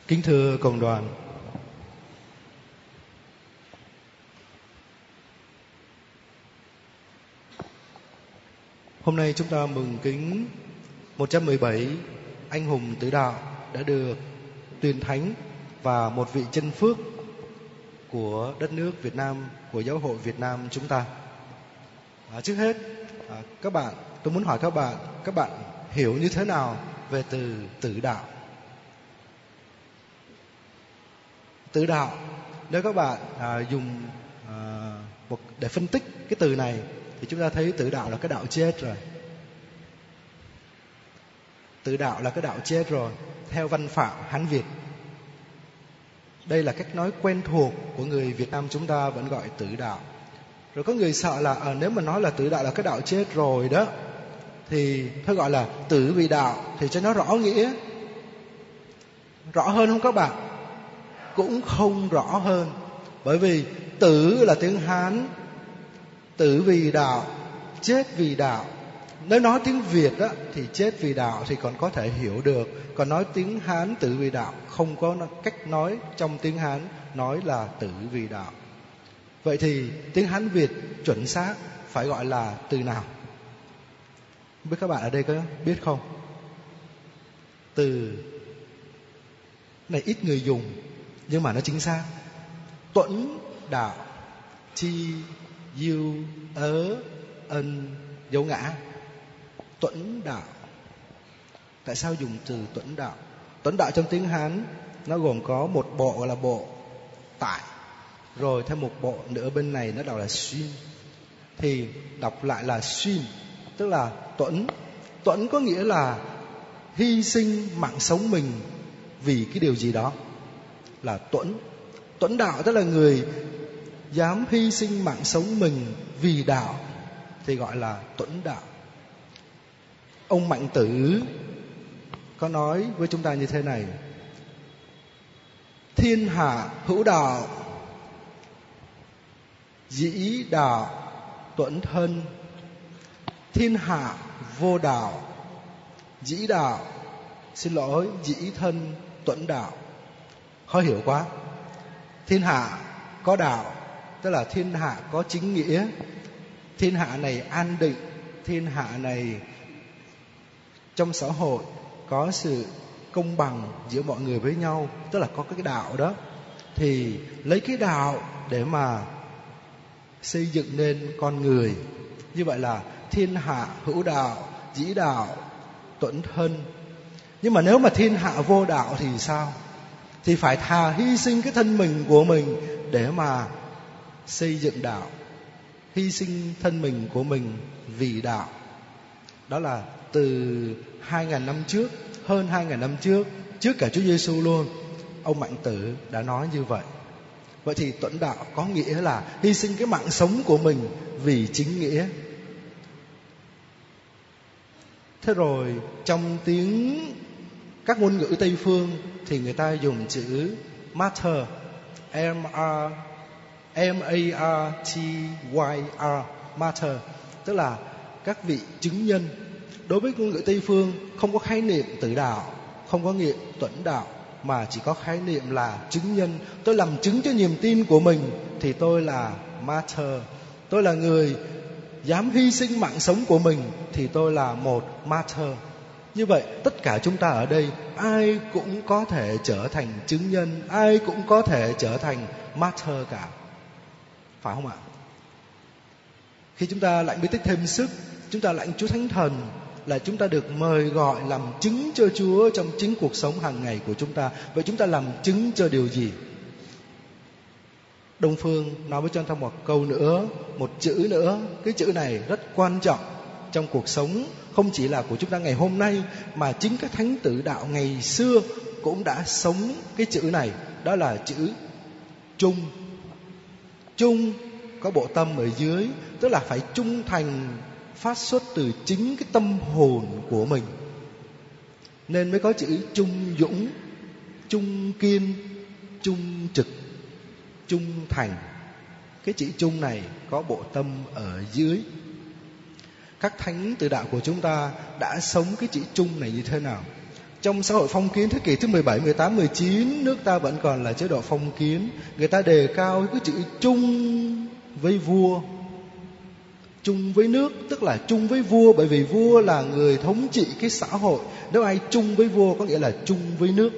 Kính thưa cộng đoàn, hôm nay chúng ta mừng kính 117 anh hùng tử đạo đã được tuyên thánh và một vị chân phước của đất nước Việt Nam, của giáo hội Việt Nam chúng ta. Trước hết, tôi muốn hỏi các bạn hiểu như thế nào về từ tử đạo? Tử đạo, nếu các bạn dùng để phân tích cái từ này thì chúng ta thấy tử đạo là cái đạo chết rồi. Tử đạo là cái đạo chết rồi, theo văn phạm Hán Việt. Đây là cách nói quen thuộc của người Việt Nam chúng ta vẫn gọi tử đạo. Rồi có người sợ là nếu mà nói là tử đạo là cái đạo chết rồi đó, thì thôi gọi là tử vì đạo thì cho nó rõ nghĩa. Rõ hơn không các bạn? Cũng không rõ hơn. Bởi vì tử là tiếng Hán, tử vì đạo, chết vì đạo. Nếu nói tiếng Việt đó, thì chết vì đạo thì còn có thể hiểu được. Còn nói tiếng Hán tử vì đạo, không có cách nói trong tiếng Hán nói là tử vì đạo. Vậy thì tiếng Hán Việt chuẩn xác phải gọi là từ nào? Biết các bạn ở đây có biết không? Từ này ít người dùng, nhưng mà nó chính xác. Tuẫn đạo, chi, diêu, ân, dấu ngã. Tuẫn đạo. Tại sao dùng từ tuẫn đạo? Tuẫn đạo trong tiếng Hán nó gồm có một bộ gọi là bộ tại, rồi thêm một bộ nữa bên này nó đọc là xuyên, thì đọc lại là xuyên, tức là tuẫn. Tuẫn có nghĩa là hy sinh mạng sống mình vì cái điều gì đó, là tuẫn. Tuẫn đạo tức là người dám hy sinh mạng sống mình vì đạo thì gọi là tuẫn đạo. Ông Mạnh Tử có nói với chúng ta như thế này: thiên hạ hữu đạo, dĩ đạo tuẫn thân. Thiên hạ vô đạo, dĩ thân tuẫn đạo. Khó hiểu quá. Thiên hạ có đạo, tức là thiên hạ có chính nghĩa. Thiên hạ này an định, thiên hạ này trong xã hội có sự công bằng giữa mọi người với nhau, tức là có cái đạo đó. Thì lấy cái đạo để mà xây dựng nên con người. Như vậy là thiên hạ hữu đạo, dĩ đạo tuẫn thân. Nhưng mà nếu mà thiên hạ vô đạo thì sao? Thì phải thà hy sinh cái thân mình của mình để mà xây dựng đạo. Hy sinh thân mình của mình vì đạo. Đó là từ 2.000 năm trước, hơn 2.000 năm trước cả Chúa Giêsu luôn, ông Mạnh Tử đã nói như vậy. Vậy thì tuẫn đạo có nghĩa là hy sinh cái mạng sống của mình vì chính nghĩa. Thế rồi trong tiếng các ngôn ngữ Tây phương thì người ta dùng chữ martyr, M-A-R-T-Y-R, martyr, tức là các vị chứng nhân. Đối với ngôn ngữ Tây phương không có khái niệm tử đạo, không có nghiệm tuẫn đạo, mà chỉ có khái niệm là chứng nhân. Tôi làm chứng cho niềm tin của mình thì tôi là martyr. Tôi là người dám hy sinh mạng sống của mình thì tôi là một martyr. Như vậy tất cả chúng ta ở đây ai cũng có thể trở thành chứng nhân, ai cũng có thể trở thành martyr cả, phải không ạ? Khi chúng ta lãnh bí tích thêm sức, chúng ta lãnh Chúa Thánh Thần, là chúng ta được mời gọi làm chứng cho Chúa trong chính cuộc sống hàng ngày của chúng ta. Vậy chúng ta làm chứng cho điều gì? Đông Phương nói với chúng ta một câu nữa, một chữ nữa. Cái chữ này rất quan trọng trong cuộc sống, không chỉ là của chúng ta ngày hôm nay, mà chính các thánh tử đạo ngày xưa cũng đã sống cái chữ này. Đó là chữ trung. Trung có bộ tâm ở dưới, tức là phải trung thành, phát xuất từ chính cái tâm hồn của mình, nên mới có chữ trung dũng, trung kiên, trung trực, trung thành. Cái chữ trung này có bộ tâm ở dưới. Các thánh tử đạo của chúng ta đã sống cái chữ trung này như thế nào? Trong xã hội phong kiến thế kỷ thứ 17, 18, 19, nước ta vẫn còn là chế độ phong kiến. Người ta đề cao cái chữ chung với vua, chung với nước, tức là chung với vua, bởi vì vua là người thống trị cái xã hội. Nếu ai chung với vua có nghĩa là chung với nước.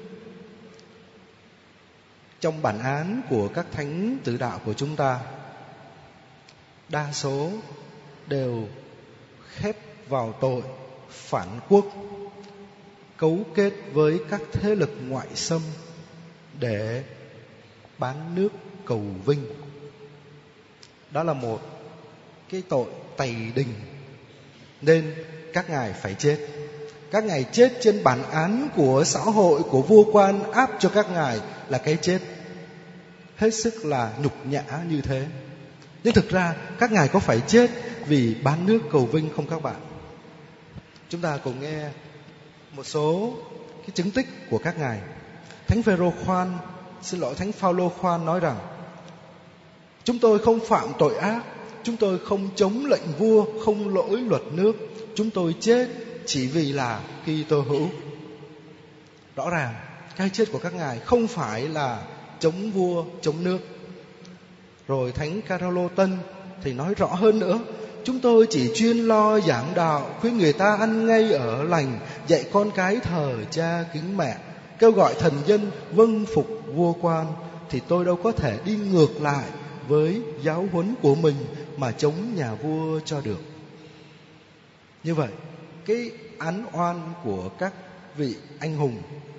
Trong bản án của các thánh tử đạo của chúng ta, đa số đều khép vào tội phản quốc, cấu kết với các thế lực ngoại xâm để bán nước cầu vinh. Đó là một cái tội tày đình, nên các ngài phải chết. Các ngài chết trên bản án của xã hội, của vua quan áp cho các ngài là cái chết hết sức là nhục nhã như thế. Nhưng thực ra các ngài có phải chết vì bán nước cầu vinh không các bạn? Chúng ta cùng nghe một số cái chứng tích của các ngài. Thánh Thánh Phaolô khoan nói rằng: chúng tôi không phạm tội ác, chúng tôi không chống lệnh vua, không lỗi luật nước, chúng tôi chết chỉ vì là Kitô hữu. Rõ ràng cái chết của các ngài không phải là chống vua, chống nước. Rồi Thánh Carolo Tân thì nói rõ hơn nữa: chúng tôi chỉ chuyên lo giảng đạo, khuyên người ta ăn ngay ở lành, dạy con cái thờ cha kính mẹ, kêu gọi thần dân vâng phục vua quan. Thì tôi đâu có thể đi ngược lại với giáo huấn của mình mà chống nhà vua cho được. Như vậy, cái án oan của các vị anh hùng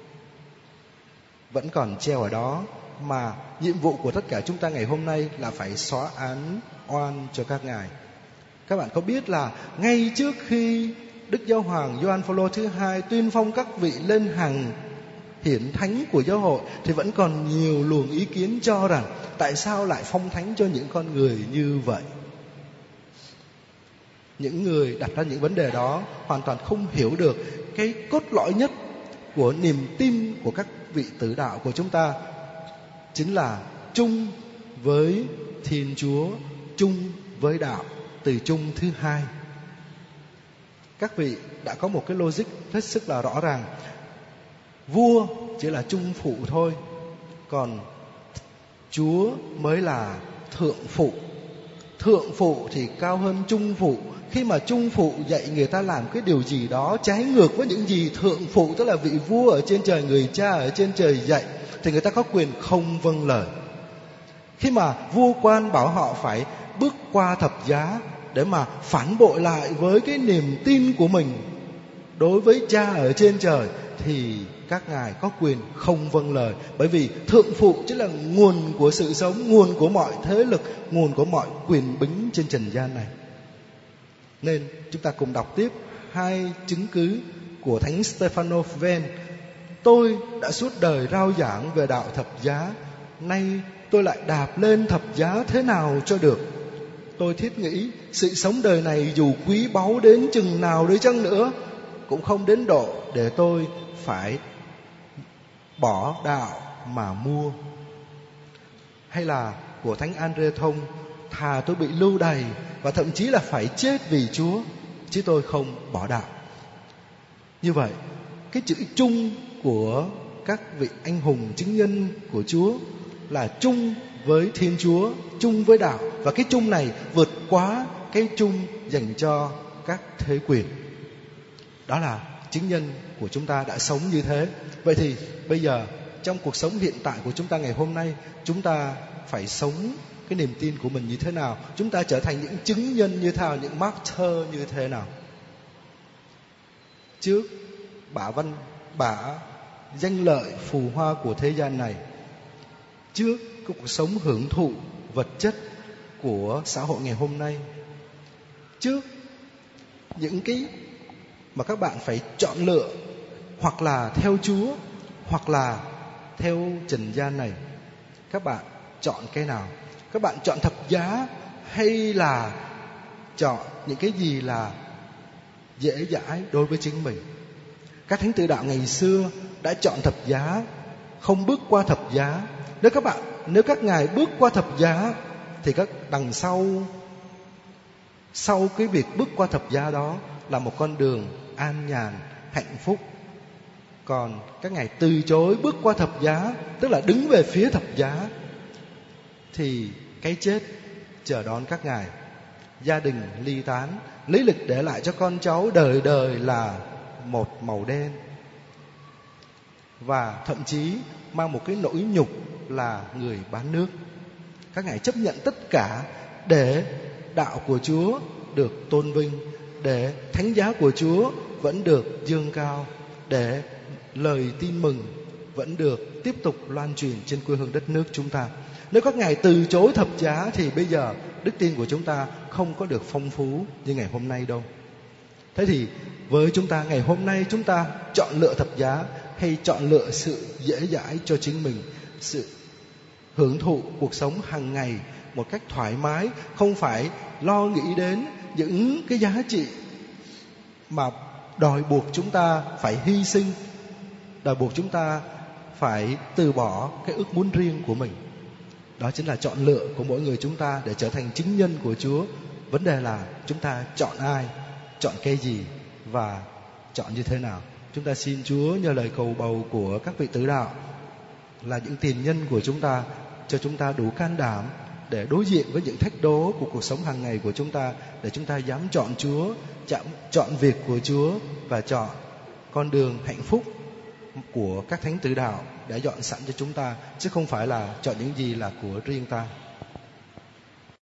vẫn còn treo ở đó, mà nhiệm vụ của tất cả chúng ta ngày hôm nay là phải xóa án oan cho các ngài. Các bạn có biết là ngay trước khi Đức Giáo hoàng Gioan Phaolô thứ hai tuyên phong các vị lên hàng hiển thánh của giáo hội, thì vẫn còn nhiều luồng ý kiến cho rằng tại sao lại phong thánh cho những con người như vậy. Những người đặt ra những vấn đề đó hoàn toàn không hiểu được cái cốt lõi nhất của niềm tin của các vị tử đạo của chúng ta, chính là chung với Thiên Chúa, chung với đạo, từ chung thứ hai. Các vị đã có một cái logic hết sức là rõ ràng. Vua chỉ là trung phụ thôi, còn Chúa mới là thượng phụ. Thượng phụ thì cao hơn trung phụ. Khi mà trung phụ dạy người ta làm cái điều gì đó trái ngược với những gì thượng phụ, tức là vị vua ở trên trời, người cha ở trên trời dạy, thì người ta có quyền không vâng lời. Khi mà vua quan bảo họ phải bước qua thập giá để mà phản bội lại với cái niềm tin của mình đối với cha ở trên trời, thì các ngài có quyền không vâng lời. Bởi vì thượng phụ chính là nguồn của sự sống, nguồn của mọi thế lực, nguồn của mọi quyền bính trên trần gian này. Nên chúng ta cùng đọc tiếp hai chứng cứ của Thánh Stefano Ven. Tôi đã suốt đời rao giảng về đạo thập giá, nay tôi lại đạp lên thập giá thế nào cho được. Tôi thiết nghĩ sự sống đời này dù quý báu đến chừng nào đi chăng nữa, cũng không đến độ để tôi phải bỏ đạo mà mua. Hay là của Thánh Andre Thông: thà tôi bị lưu đày và thậm chí là phải chết vì Chúa, chứ tôi không bỏ đạo. Như vậy, cái chữ chung của các vị anh hùng chứng nhân của Chúa là chung với Thiên Chúa, chung với đạo. Và cái chung này vượt quá cái chung dành cho các thế quyền. Đó là chứng nhân của chúng ta đã sống như thế. Vậy thì bây giờ trong cuộc sống hiện tại của chúng ta ngày hôm nay, chúng ta phải sống cái niềm tin của mình như thế nào? Chúng ta trở thành những chứng nhân như thế nào, những martyr như thế nào? Trước bả danh lợi phù hoa của thế gian này, trước cái cuộc sống hưởng thụ vật chất của xã hội ngày hôm nay, trước những cái mà các bạn phải chọn lựa, hoặc là theo Chúa hoặc là theo trần gian này, các bạn chọn cái nào? Các bạn chọn thập giá hay là chọn những cái gì là dễ dãi đối với chính mình? Các thánh tử đạo ngày xưa đã chọn thập giá, không bước qua thập giá. Nếu các ngài bước qua thập giá thì các đằng sau cái việc bước qua thập giá đó là một con đường an nhàn, hạnh phúc. Còn các ngài từ chối bước qua thập giá, tức là đứng về phía thập giá, thì cái chết chờ đón các ngài. Gia đình ly tán, lý lịch để lại cho con cháu đời đời là một màu đen. Và thậm chí mang một cái nỗi nhục là người bán nước. Các ngài chấp nhận tất cả để đạo của Chúa được tôn vinh, để thánh giá của Chúa vẫn được dương cao, để lời tin mừng vẫn được tiếp tục loan truyền trên quê hương đất nước chúng ta. Nếu các ngài từ chối thập giá thì bây giờ đức tin của chúng ta không có được phong phú như ngày hôm nay đâu. Thế thì với chúng ta ngày hôm nay, chúng ta chọn lựa thập giá hay chọn lựa sự dễ dãi cho chính mình, sự hưởng thụ cuộc sống hàng ngày một cách thoải mái, không phải lo nghĩ đến những cái giá trị mà đòi buộc chúng ta phải hy sinh, đòi buộc chúng ta phải từ bỏ cái ước muốn riêng của mình. Đó chính là chọn lựa của mỗi người chúng ta để trở thành chứng nhân của Chúa. Vấn đề là chúng ta chọn ai, chọn cái gì và chọn như thế nào. Chúng ta xin Chúa nhờ lời cầu bầu của các vị tử đạo là những tiền nhân của chúng ta, cho chúng ta đủ can đảm để đối diện với những thách đố của cuộc sống hàng ngày của chúng ta, để chúng ta dám chọn Chúa, chọn việc của Chúa và chọn con đường hạnh phúc của các thánh tử đạo đã dọn sẵn cho chúng ta, chứ không phải là chọn những gì là của riêng ta.